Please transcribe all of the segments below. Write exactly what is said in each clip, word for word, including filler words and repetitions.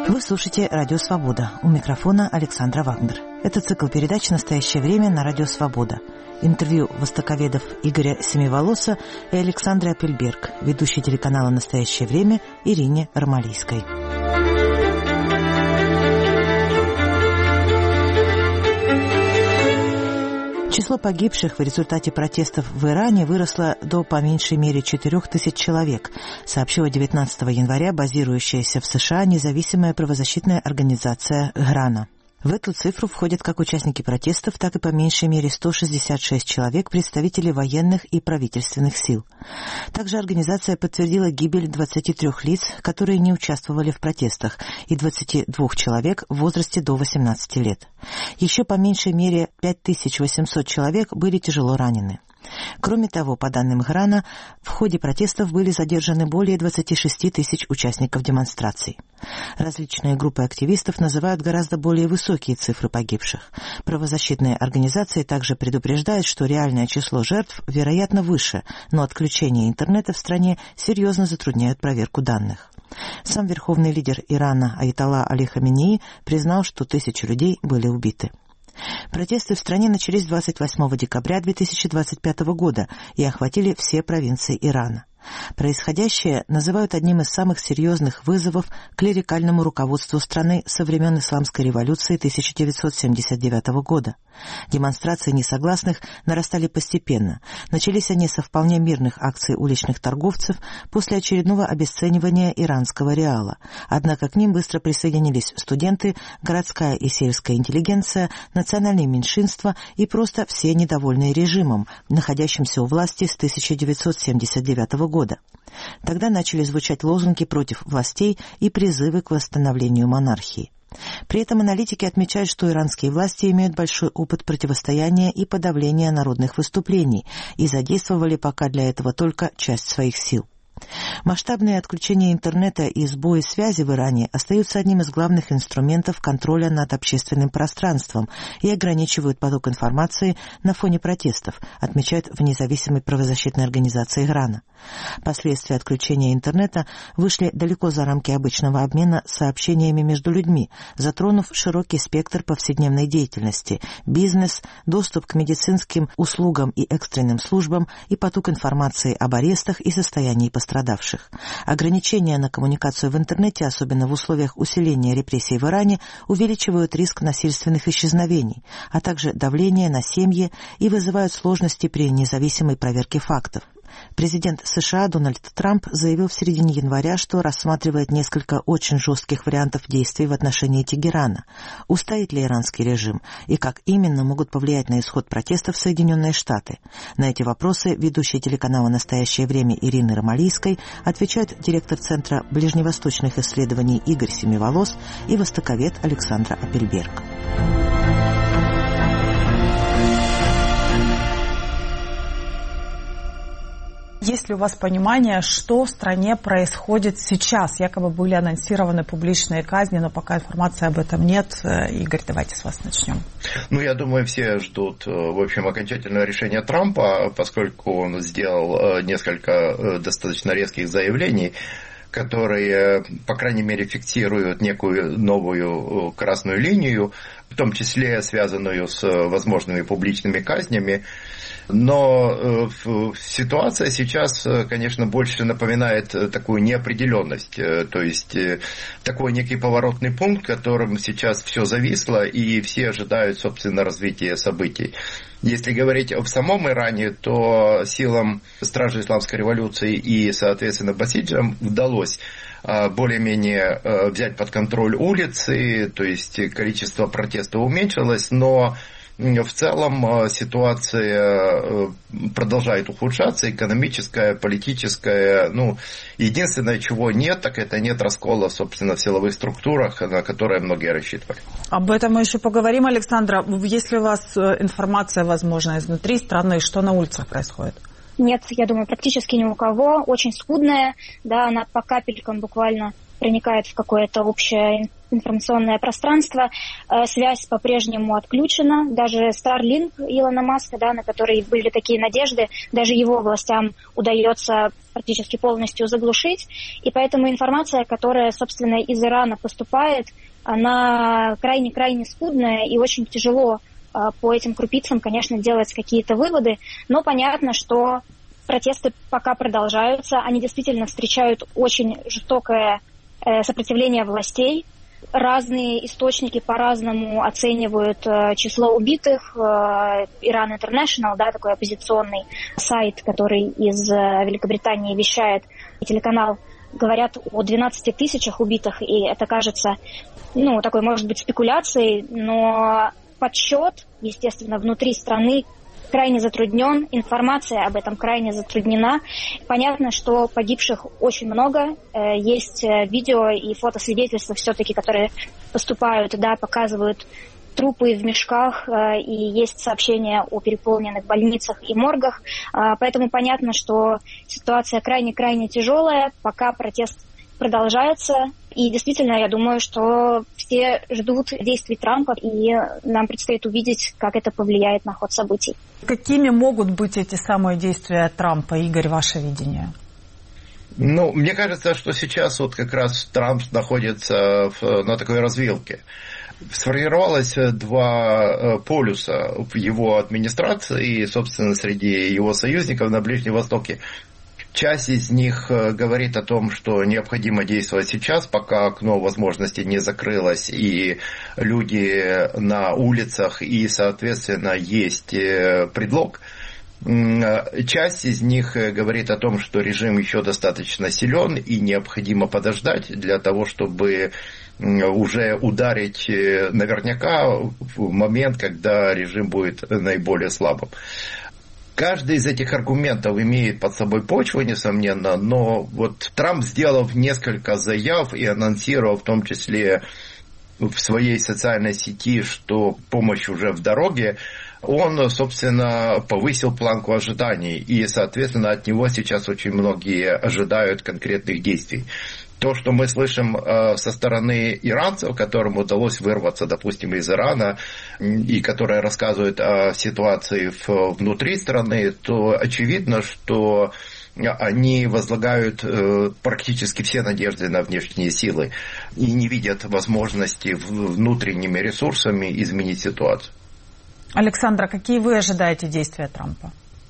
Вы слушаете «Радио Свобода». У микрофона Александра Вагнер. Это цикл передач «Настоящее время» на Радио Свобода. Интервью востоковедов Игоря Семиволоса и Александры Апельберг, ведущей телеканала «Настоящее время» Ирине Ромалийской. Число погибших в результате протестов в Иране выросло до по меньшей мере четырех тысяч человек, сообщила девятнадцатого января базирующаяся в США независимая правозащитная организация «Грана». В эту цифру входят как участники протестов, так и по меньшей мере сто шестьдесят шесть человек, представителей военных и правительственных сил. Также организация подтвердила гибель двадцати трёх лиц, которые не участвовали в протестах, и двадцати двух человек в возрасте до восемнадцати лет. Еще по меньшей мере пять тысяч восемьсот человек были тяжело ранены. Кроме того, по данным Грана, в ходе протестов были задержаны более двадцати шести тысяч участников демонстраций. Различные группы активистов называют гораздо более высокие цифры погибших. Правозащитные организации также предупреждают, что реальное число жертв, вероятно, выше, но отключение интернета в стране серьезно затрудняет проверку данных. Сам верховный лидер Ирана Аятолла Али Хаменеи признал, что тысячи людей были убиты. Протесты в стране начались двадцать восьмого декабря две тысячи двадцать пятого года и охватили все провинции Ирана. Происходящее называют одним из самых серьезных вызовов клерикальному руководству страны со времен Исламской революции тысяча девятьсот семьдесят девятого года. Демонстрации несогласных нарастали постепенно. Начались они со вполне мирных акций уличных торговцев после очередного обесценивания иранского реала. Однако к ним быстро присоединились студенты, городская и сельская интеллигенция, национальные меньшинства и просто все недовольные режимом, находящимся у власти с тысяча девятьсот семьдесят девятого года. Тогда начали звучать лозунги против властей и призывы к восстановлению монархии. При этом аналитики отмечают, что иранские власти имеют большой опыт противостояния и подавления народных выступлений и задействовали пока для этого только часть своих сил. Масштабные отключения интернета и сбои связи в Иране остаются одним из главных инструментов контроля над общественным пространством и ограничивают поток информации на фоне протестов, отмечают в независимой правозащитной организации Грана. Последствия отключения интернета вышли далеко за рамки обычного обмена сообщениями между людьми, затронув широкий спектр повседневной деятельности, бизнес, доступ к медицинским услугам и экстренным службам и поток информации об арестах и состоянии пострадавших. Ограничения на коммуникацию в интернете, особенно в условиях усиления репрессий в Иране, увеличивают риск насильственных исчезновений, а также давление на семьи и вызывают сложности при независимой проверке фактов. Президент США Дональд Трамп заявил в середине января, что рассматривает несколько очень жестких вариантов действий в отношении Тегерана. Устоит ли иранский режим и как именно могут повлиять на исход протестов Соединенные Штаты? На эти вопросы ведущая телеканала «Настоящее время» Ирины Ромалийской отвечает директор Центра ближневосточных исследований Игорь Семиволос и востоковед Александра Апельберг. Есть ли у вас понимание, что в стране происходит сейчас? Якобы были анонсированы публичные казни, но пока информации об этом нет. Игорь, давайте с вас начнем. Ну, я думаю, все ждут, в общем, окончательного решения Трампа, поскольку он сделал несколько достаточно резких заявлений, которые, по крайней мере, фиксируют некую новую красную линию, в том числе связанную с возможными публичными казнями. Но ситуация сейчас, конечно, больше напоминает такую неопределенность, то есть такой некий поворотный пункт, в котором сейчас все зависло и все ожидают, собственно, развития событий. Если говорить об самом Иране, то силам Стражи Исламской революции и, соответственно, басиджам удалось более-менее взять под контроль улицы, то есть количество протестов уменьшилось, но в целом ситуация продолжает ухудшаться, экономическая, политическая. Ну, единственное, чего нет, так это нет раскола, собственно, в силовых структурах, на которые многие рассчитывали. Об этом мы еще поговорим, Александра. Есть ли у вас информация, возможно, изнутри страны, что на улицах происходит? нет, я думаю, практически ни у кого, очень скудная, да, она по капелькам буквально проникает в какое-то общее информационное пространство. Связь по-прежнему отключена. Даже Starlink Илона Маска, да, на который были такие надежды, даже его властям удается практически полностью заглушить. И поэтому информация, которая, собственно, из Ирана поступает, она крайне-крайне скудная, и очень тяжело по этим крупицам, конечно, делать какие-то выводы. Но понятно, что протесты пока продолжаются. Они действительно встречают очень жестокое сопротивление властей. Разные источники по-разному оценивают э, число убитых. Э, Iran International, да, такой оппозиционный сайт, который из э, Великобритании вещает, и телеканал, говорят о двенадцати тысячах убитых, и это кажется, ну, такой, может быть, спекуляцией, но подсчет, естественно, внутри страны крайне затруднен, информация об этом крайне затруднена. Понятно, что погибших очень много. Есть видео и фотосвидетельства все-таки, которые поступают, да, показывают трупы в мешках, и есть сообщения о переполненных больницах и моргах. Поэтому понятно, что ситуация крайне-крайне тяжелая, пока протест продолжается. И действительно, я думаю, что все ждут действий Трампа, и нам предстоит увидеть, как это повлияет на ход событий. Какими могут быть эти самые действия Трампа, Игорь, ваше видение? Ну, мне кажется, что сейчас вот как раз Трамп находится в, на такой развилке. Сформировалось два полюса в его администрации и, собственно, среди его союзников на Ближнем Востоке. Часть из них говорит о том, что необходимо действовать сейчас, пока окно возможностей не закрылось, и люди на улицах, и, соответственно, есть предлог. Часть из них говорит о том, что режим еще достаточно силен, и необходимо подождать для того, чтобы уже ударить наверняка в момент, когда режим будет наиболее слабым. Каждый из этих аргументов имеет под собой почву, несомненно, но вот Трамп, сделав несколько заяв и анонсировав в том числе в своей социальной сети, что помощь уже в дороге, он, собственно, повысил планку ожиданий, и, соответственно, от него сейчас очень многие ожидают конкретных действий. То, что мы слышим э, со стороны иранцев, которым удалось вырваться, допустим, из Ирана, и которые рассказывают о ситуации в, внутри страны, то очевидно, что они возлагают э, практически все надежды на внешние силы и не видят возможности внутренними ресурсами изменить ситуацию. Александра, какие вы ожидаете действия Трампа?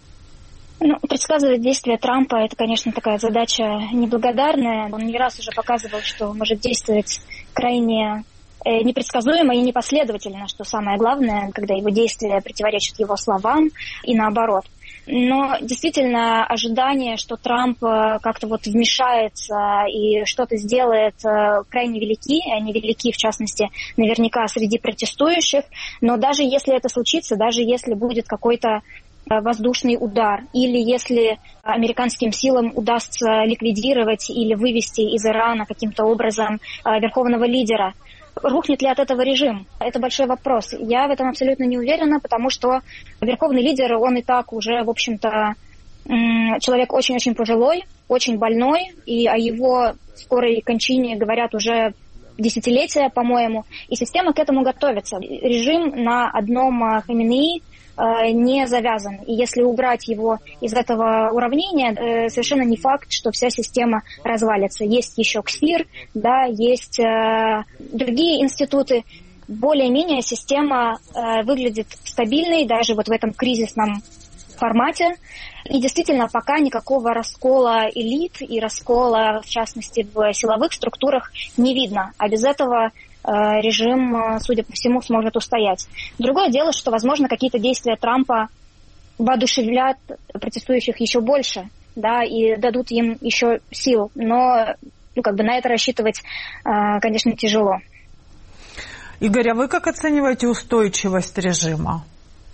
Ну, предсказывать действия Трампа – это, конечно, такая задача неблагодарная. Он не раз уже показывал, что может действовать крайне непредсказуемо и непоследовательно, что самое главное, когда его действия противоречат его словам, и наоборот. Но действительно ожидание, что Трамп как-то вот вмешается и что-то сделает, крайне велики. Они велики, в частности, наверняка среди протестующих. Но даже если это случится, даже если будет какой-то воздушный удар, или если американским силам удастся ликвидировать или вывести из Ирана каким-то образом верховного лидера, рухнет ли от этого режим? Это большой вопрос. Я в этом абсолютно не уверена, потому что верховный лидер, он и так уже, в общем-то, человек очень-очень пожилой, очень больной, и о его скорой кончине говорят уже десятилетия, по-моему, и система к этому готовится. Режим на одном Хаминеи не завязан. И если убрать его из этого уравнения, совершенно не факт, что вся система развалится. Есть еще КСИР, да, есть другие институты. Более-менее система выглядит стабильной, даже вот в этом кризисном формате. И действительно, пока никакого раскола элит и раскола, в частности, в силовых структурах не видно. А без этого режим, судя по всему, сможет устоять. Другое дело, что, возможно, какие-то действия Трампа воодушевлят протестующих еще больше, да, и дадут им еще сил. Но, ну, как бы на это рассчитывать, конечно, тяжело. Игорь, а вы как оцениваете устойчивость режима?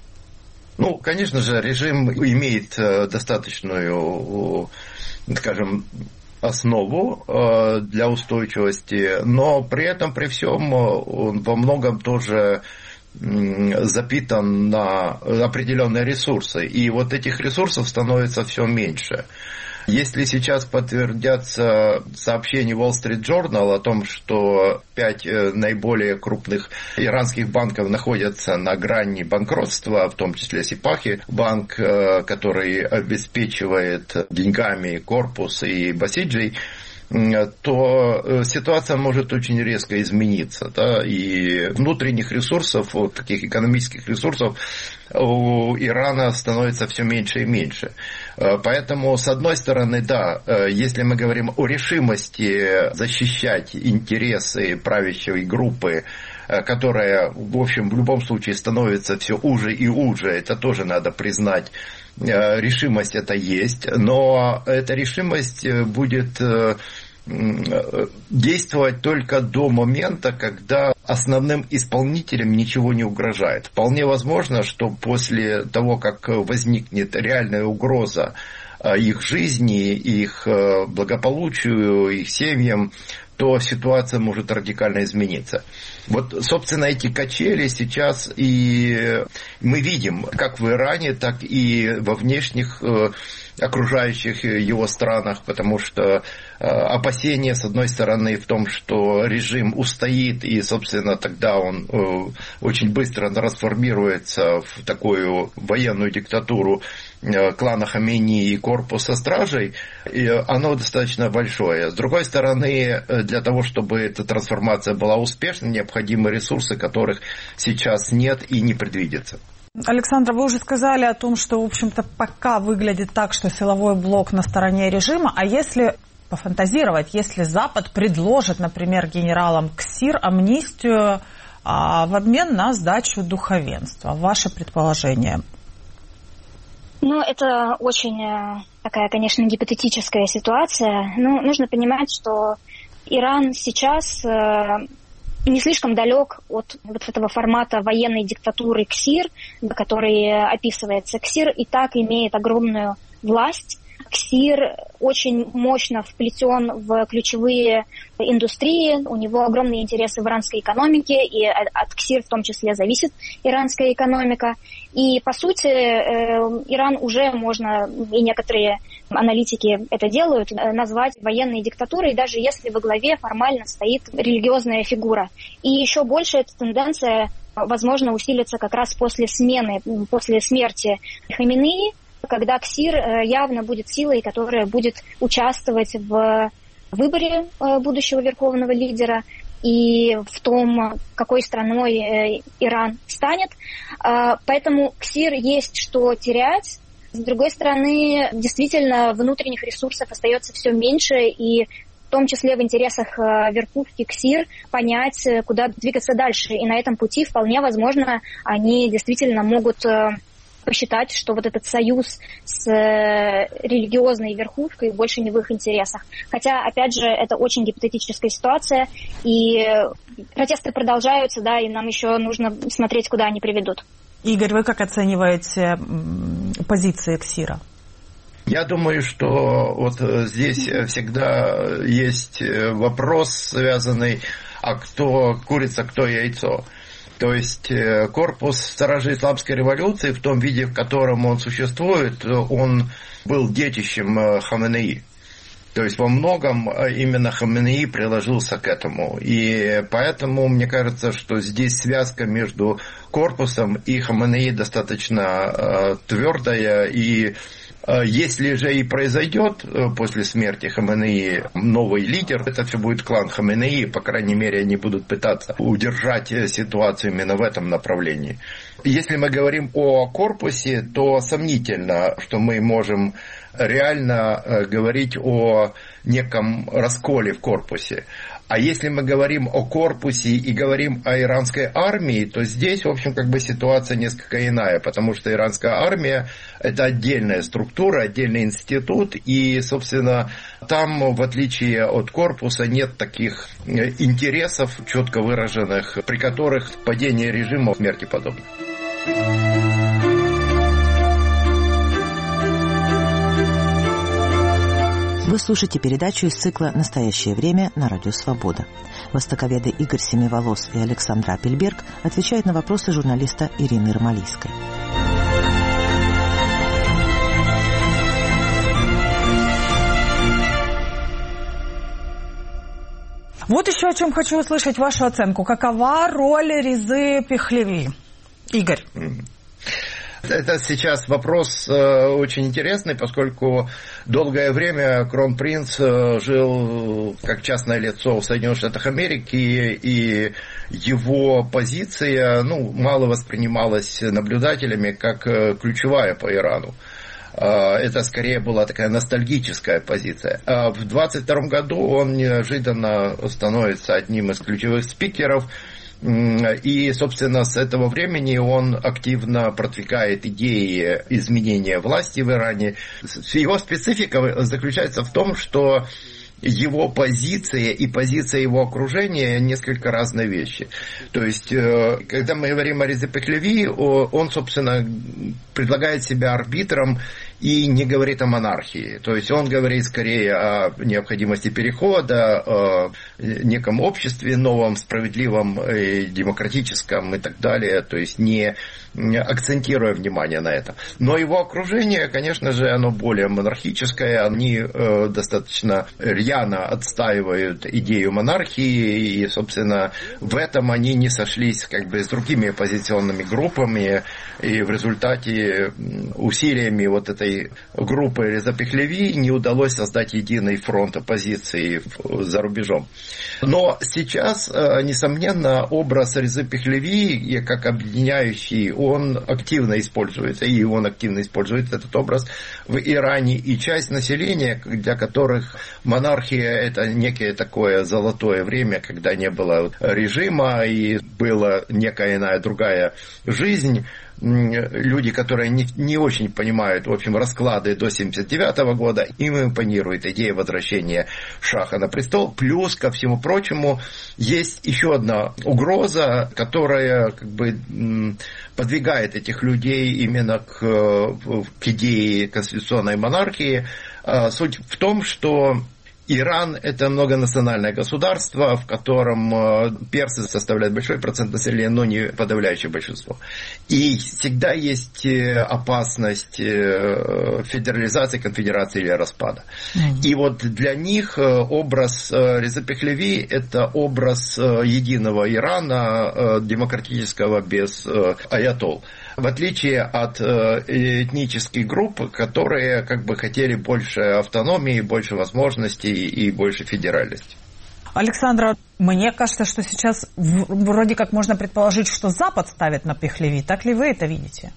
Ну, конечно же, режим имеет достаточную, скажем, основу для устойчивости, но при этом, при всем, он во многом тоже запитан на определенные ресурсы, и вот этих ресурсов становится все меньше. Если сейчас подтвердятся сообщения Wall Street Journal о том, что пять наиболее крупных иранских банков находятся на грани банкротства, в том числе Сипахи, банк, который обеспечивает деньгами корпус и Басиджи, то ситуация может очень резко измениться. Да? И внутренних ресурсов, вот таких экономических ресурсов у Ирана становится все меньше и меньше. Поэтому, с одной стороны, да, если мы говорим о решимости защищать интересы правящей группы, которая, в общем, в любом случае становится все уже и уже, это тоже надо признать, решимость это есть, но эта решимость будет действовать только до момента, когда основным исполнителям ничего не угрожает. Вполне возможно, что после того, как возникнет реальная угроза их жизни, их благополучию, их семьям, то ситуация может радикально измениться. Вот, собственно, эти качели сейчас и мы видим, как в Иране, так и во внешних окружающих его странах, потому что опасения, с одной стороны, в том, что режим устоит, и, собственно, тогда он очень быстро трансформируется в такую военную диктатуру клана Хамейни и корпуса стражей, и оно достаточно большое. С другой стороны, для того, чтобы эта трансформация была успешной, необходимы ресурсы, которых сейчас нет и не предвидится. Александра, вы уже сказали о том, что, в общем-то, пока выглядит так, что силовой блок на стороне режима, а если пофантазировать, если Запад предложит, например, генералам КСИР амнистию а, в обмен на сдачу духовенства, ваше предположение? Ну, это очень такая, конечно, гипотетическая ситуация. Но нужно понимать, что Иран сейчас не слишком далек от вот этого формата военной диктатуры КСИР, который описывается. КСИР и так имеет огромную власть. КСИР очень мощно вплетен в ключевые индустрии, у него огромные интересы в иранской экономике, и от КСИР в том числе зависит иранская экономика. И, по сути, Иран уже можно, и некоторые аналитики это делают, назвать военной диктатурой, даже если во главе формально стоит религиозная фигура. И еще больше эта тенденция, возможно, усилится как раз после смены, после смерти Хаминеи, когда КСИР явно будет силой, которая будет участвовать в выборе будущего верховного лидера и в том, какой страной Иран станет. Поэтому КСИР есть что терять. С другой стороны, действительно, внутренних ресурсов остается все меньше, и в том числе в интересах верхушки КСИР понять, куда двигаться дальше. И на этом пути вполне возможно они действительно могут посчитать, что вот этот союз с религиозной верхушкой больше не в их интересах. Хотя, опять же, это очень гипотетическая ситуация, и протесты продолжаются, да, и нам еще нужно смотреть, куда они приведут. Игорь, вы как оцениваете позиции КСИРа? Я думаю, что вот здесь всегда есть вопрос, связанный, а кто курица, кто яйцо. То есть корпус Стражей Исламской революции в том виде, в котором он существует, он был детищем Хаменеи. То есть во многом именно Хаменеи приложился к этому. И поэтому мне кажется, что здесь связка между корпусом и Хаменеи достаточно твердая. И если же и произойдет после смерти Хаменеи новый лидер, это все будет клан Хаменеи, по крайней мере, они будут пытаться удержать ситуацию именно в этом направлении. Если мы говорим о корпусе, то сомнительно, что мы можем реально говорить о неком расколе в корпусе. А если мы говорим о корпусе и говорим о иранской армии, то здесь, в общем, как бы ситуация несколько иная, потому что иранская армия – это отдельная структура, отдельный институт, и, собственно, там, в отличие от корпуса, нет таких интересов четко выраженных, при которых падение режима смерти подобно. Вы слушаете передачу из цикла «Настоящее время» на Радио Свобода. Востоковеды Игорь Семиволос и Александра Апельберг отвечают на вопросы журналиста Ирины Ермолийской. Вот еще о чем хочу услышать вашу оценку. Какова роль Резы Пехлеви? Игорь. Это сейчас вопрос э, очень интересный, поскольку долгое время кронпринц э, жил как частное лицо в Соединенных Штатах Америки, и его позиция ну, мало воспринималась наблюдателями как э, ключевая по Ирану. Это скорее была такая ностальгическая позиция. А в двадцать втором году он неожиданно становится одним из ключевых спикеров. И, собственно, с этого времени он активно продвигает идеи изменения власти в Иране. Его специфика заключается в том, что его позиция и позиция его окружения несколько разные вещи. То есть, когда мы говорим о Резе Пехлеви, он, собственно, предлагает себя арбитром и не говорит о монархии. То есть он говорит скорее о необходимости перехода, о неком обществе новом, справедливом, демократическом и так далее. То есть не акцентируя внимание на этом. Но его окружение, конечно же, оно более монархическое. Они достаточно рьяно отстаивают идею монархии. И, собственно, в этом они не сошлись как бы с другими оппозиционными группами. И в результате усилиями вот этой группы Реза Пехлеви не удалось создать единый фронт оппозиции за рубежом. Но сейчас, несомненно, образ Резы Пехлеви как объединяющий, он активно используется, и он активно использует этот образ в Иране. И часть населения, для которых монархия – это некое такое золотое время, когда не было режима и была некая иная другая жизнь, люди, которые не, не очень понимают, в общем, расклады до семьдесят девятого года, им импонирует идея возвращения Шаха на престол. Плюс, ко всему прочему, есть еще одна угроза, которая как бы подвигает этих людей именно к, к идее конституционной монархии. Суть в том, что Иран – это многонациональное государство, в котором персы составляют большой процент населения, но не подавляющее большинство. И всегда есть опасность федерализации, конфедерации или распада. Mm-hmm. И вот для них образ Реза Пехлеви – это образ единого Ирана, демократического без аятолл. В отличие от этнических групп, которые как бы хотели больше автономии, больше возможностей и больше федеральности. Александра, мне кажется, что сейчас вроде как можно предположить, что Запад ставит на Пехлеви. Так ли вы это видите?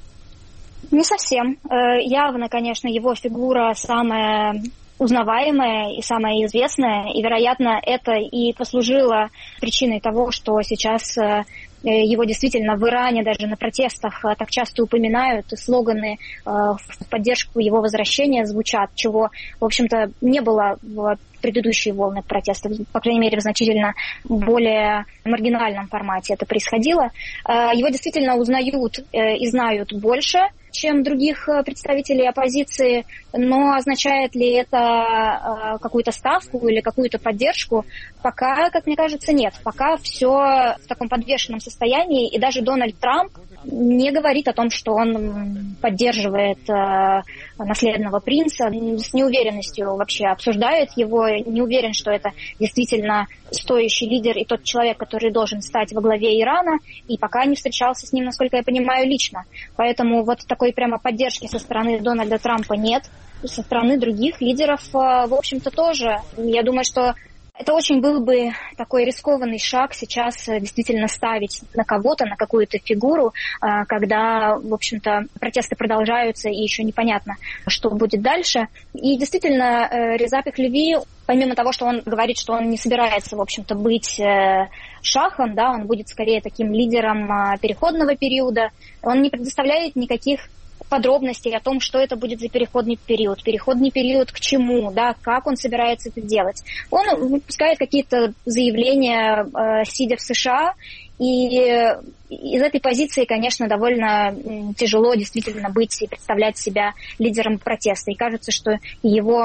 Не совсем. Явно, конечно, его фигура самая узнаваемая и самая известная, и, вероятно, это и послужило причиной того, что сейчас его действительно в Иране даже на протестах так часто упоминают, и слоганы в поддержку его возвращения звучат, чего, в общем-то, не было в предыдущие волны протестов, по крайней мере, в значительно более маргинальном формате это происходило. Его действительно узнают и знают больше, чем других представителей оппозиции, но означает ли это какую-то ставку или какую-то поддержку, пока, как мне кажется, нет. Пока все в таком подвешенном состоянии, и даже Дональд Трамп не говорит о том, что он поддерживает наследного принца, с неуверенностью вообще обсуждает его, не уверен, что это действительно стоящий лидер и тот человек, который должен стать во главе Ирана, и пока не встречался с ним, насколько я понимаю, лично. Поэтому вот такой прямо поддержки со стороны Дональда Трампа нет, со стороны других лидеров, в общем-то, тоже. Я думаю, что это очень был бы такой рискованный шаг сейчас действительно ставить на кого-то, на какую-то фигуру, когда, в общем-то, протесты продолжаются и еще непонятно, что будет дальше. И действительно, Реза Пехлеви, помимо того, что он говорит, что он не собирается, в общем-то, быть шахом, да, он будет скорее таким лидером переходного периода, он не предоставляет никаких подробностей о том, что это будет за переходный период. Переходный период к чему, да, как он собирается это делать. Он выпускает какие-то заявления, э, сидя в США, и из этой позиции, конечно, довольно тяжело действительно быть и представлять себя лидером протеста. И кажется, что его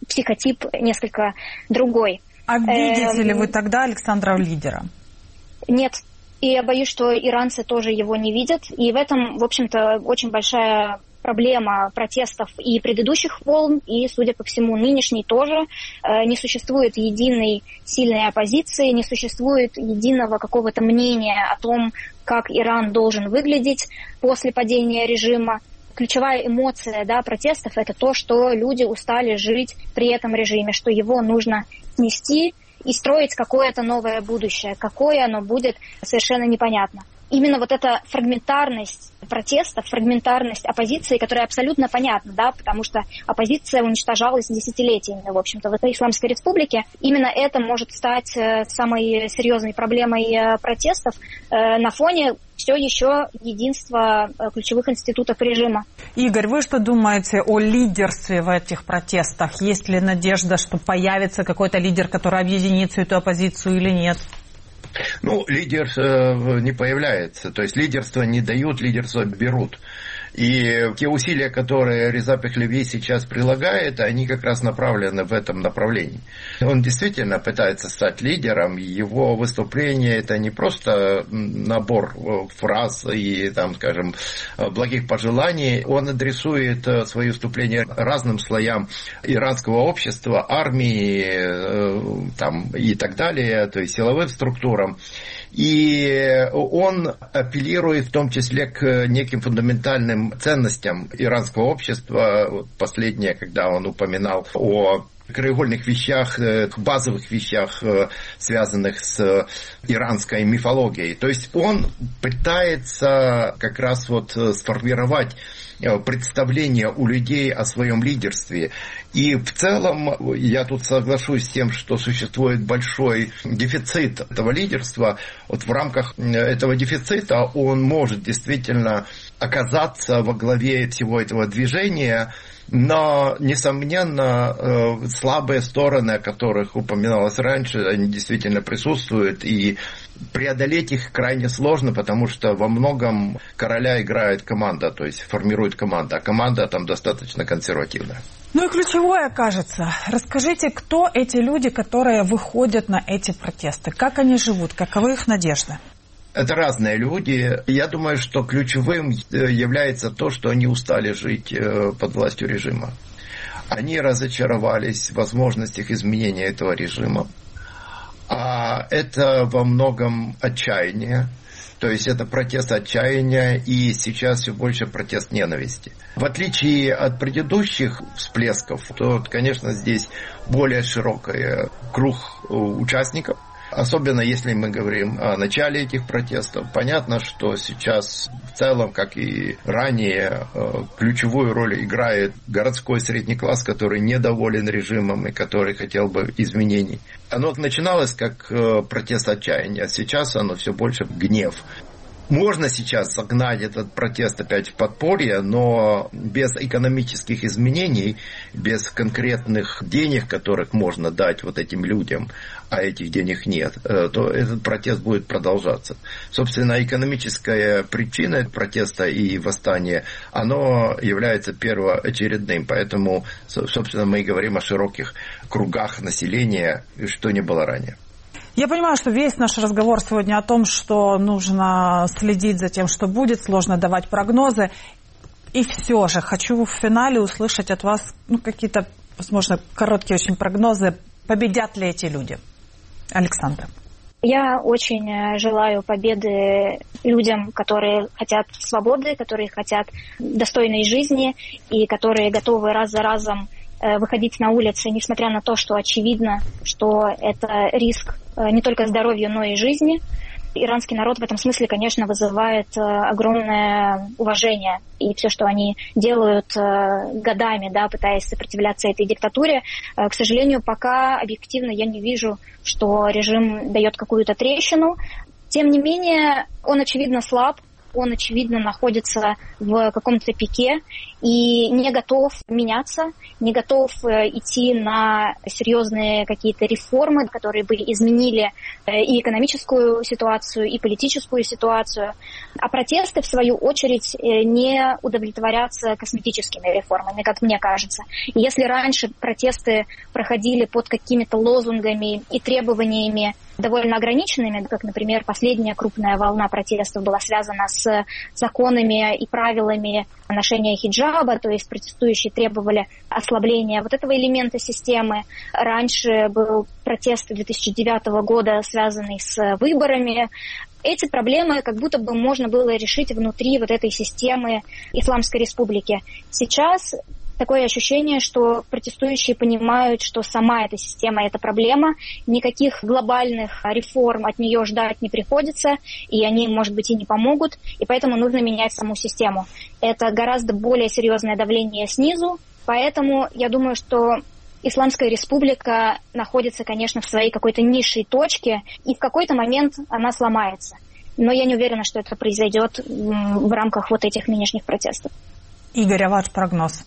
психотип несколько другой. А видите ли вы тогда Александра лидера? Нет. И я боюсь, что иранцы тоже его не видят. И в этом, в общем-то, очень большая проблема протестов и предыдущих волн, и, судя по всему, нынешней тоже. Не существует единой сильной оппозиции, не существует единого какого-то мнения о том, как Иран должен выглядеть после падения режима. Ключевая эмоция, да, протестов – это то, что люди устали жить при этом режиме, что его нужно снести и строить какое-то новое будущее. Какое оно будет, совершенно непонятно. Именно вот эта фрагментарность протестов, фрагментарность оппозиции, которая абсолютно понятна, да, потому что оппозиция уничтожалась десятилетиями, в общем-то, в этой Исламской Республике. Именно это может стать самой серьезной проблемой протестов на фоне все еще единства ключевых институтов режима. Игорь, вы что думаете о лидерстве в этих протестах? Есть ли надежда, что появится какой-то лидер, который объединит всю эту оппозицию или нет? Ну, лидер э, не появляется, то есть лидерство не дают, лидерство берут. И те усилия, которые Реза Пехлеви сейчас прилагает, они как раз направлены в этом направлении. Он действительно пытается стать лидером, его выступление это не просто набор фраз и, там, скажем, благих пожеланий, он адресует свои выступления разным слоям иранского общества, армии там, и так далее, то есть силовым структурам. И он апеллирует в том числе к неким фундаментальным ценностям иранского общества. Последнее, когда он упоминал о краеугольных вещах, базовых вещах, связанных с иранской мифологией. То есть он пытается как раз вот сформировать представление у людей о своем лидерстве. И в целом я тут соглашусь с тем, что существует большой дефицит этого лидерства. Вот в рамках этого дефицита он может действительно оказаться во главе всего этого движения. Но, несомненно, слабые стороны, о которых упоминалось раньше, они действительно присутствуют, и преодолеть их крайне сложно, потому что во многом короля играет команда, то есть формирует команда, а команда там достаточно консервативная. Ну и ключевое, кажется. Расскажите, кто эти люди, которые выходят на эти протесты? Как они живут? Каковы их надежды? Это разные люди. Я думаю, что ключевым является то, что они устали жить под властью режима. Они разочаровались в возможностях изменения этого режима. А это во многом отчаяние. То есть это протест отчаяния и сейчас все больше протест ненависти. В отличие от предыдущих всплесков, то, конечно, здесь более широкий круг участников. Особенно если мы говорим о начале этих протестов. Понятно, что сейчас в целом, как и ранее, ключевую роль играет городской средний класс, который недоволен режимом и который хотел бы изменений. Оно начиналось как протест отчаяния, а сейчас оно все больше гнев. Можно сейчас загнать этот протест опять в подполье, но без экономических изменений, без конкретных денег, которых можно дать вот этим людям, а этих денег нет, то этот протест будет продолжаться. Собственно, экономическая причина протеста и восстания, оно является первоочередным. Поэтому, собственно, мы и говорим о широких кругах населения, что не было ранее. Я понимаю, что весь наш разговор сегодня о том, что нужно следить за тем, что будет, сложно давать прогнозы. И все же хочу в финале услышать от вас ну, какие-то, возможно, короткие очень прогнозы. Победят ли эти люди? Александра. Я очень желаю победы людям, которые хотят свободы, которые хотят достойной жизни и которые готовы раз за разом выходить на улицы, несмотря на то, что очевидно, что это риск не только здоровью, но и жизни. Иранский народ в этом смысле, конечно, вызывает огромное уважение. И все, что они делают годами, да, пытаясь сопротивляться этой диктатуре, к сожалению, пока объективно я не вижу, что режим дает какую-то трещину. Тем не менее, он, очевидно, слаб. он, очевидно, находится в каком-то пике и не готов меняться, не готов идти на серьезные какие-то реформы, которые бы изменили и экономическую ситуацию, и политическую ситуацию. А протесты, в свою очередь, не удовлетворятся косметическими реформами, как мне кажется. И если раньше протесты проходили под какими-то лозунгами и требованиями довольно ограниченными, как, например, последняя крупная волна протестов была связана с законами и правилами ношения хиджаба, то есть протестующие требовали ослабления вот этого элемента системы. Раньше был протест две тысячи девятого года, связанный с выборами. Эти проблемы как будто бы можно было решить внутри вот этой системы Исламской Республики. Сейчас такое ощущение, что протестующие понимают, что сама эта система – это проблема, никаких глобальных реформ от нее ждать не приходится, и они, может быть, и не помогут, и поэтому нужно менять саму систему. Это гораздо более серьезное давление снизу, поэтому я думаю, что Исламская Республика находится, конечно, в своей какой-то низшей точке, и в какой-то момент она сломается. Но я не уверена, что это произойдет в рамках вот этих нынешних протестов. Игорь, а ваш прогноз?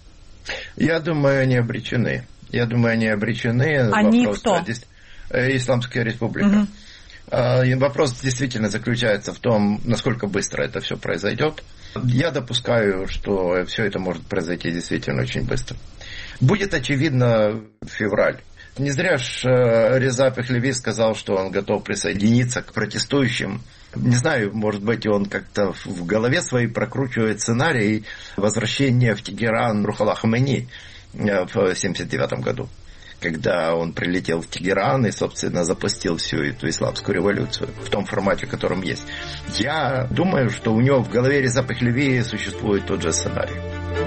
Я думаю, они обречены. Я думаю, они обречены. Они кто? Исламская Республика. Угу. И вопрос действительно заключается в том, насколько быстро это все произойдет. Я допускаю, что все это может произойти действительно очень быстро. Будет очевидно февраль. Не зря же Реза Пехлеви сказал, что он готов присоединиться к протестующим. Не знаю, может быть, он как-то в голове своей прокручивает сценарий возвращения в Тегеран Рухалла Хомейни в семьдесят девятом году, когда он прилетел в Тегеран и, собственно, запустил всю эту исламскую революцию в том формате, в котором есть. Я думаю, что у него в голове Реза Пехлеви существует тот же сценарий.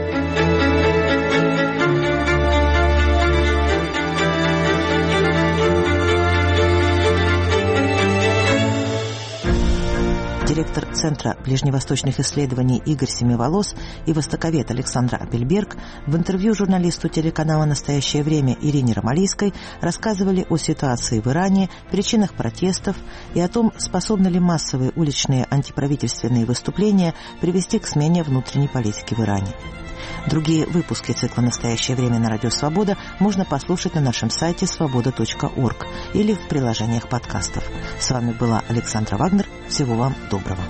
Директор Центра ближневосточных исследований Игорь Семиволос и востоковед Александра Апельберг в интервью журналисту телеканала «Настоящее время» Ирине Ромалийской рассказывали о ситуации в Иране, причинах протестов и о том, способны ли массовые уличные антиправительственные выступления привести к смене внутренней политики в Иране. Другие выпуски цикла «Настоящее время» на Радио Свобода можно послушать на нашем сайте свобода точка орг или в приложениях подкастов. С вами была Александра Вагнер. Всего вам доброго.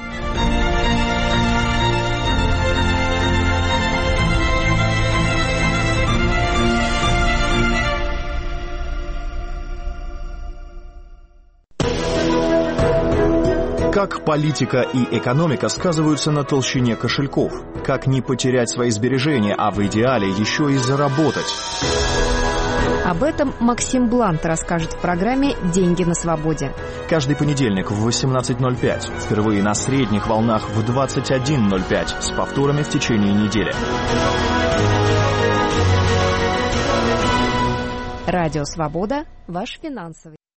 Как политика и экономика сказываются на толщине кошельков? Как не потерять свои сбережения, а в идеале еще и заработать? Об этом Максим Блант расскажет в программе «Деньги на свободе». Каждый понедельник в восемнадцать ноль пять. Впервые на средних волнах в двадцать один ноль пять. С повторами в течение недели. Радио «Свобода» – ваш финансовый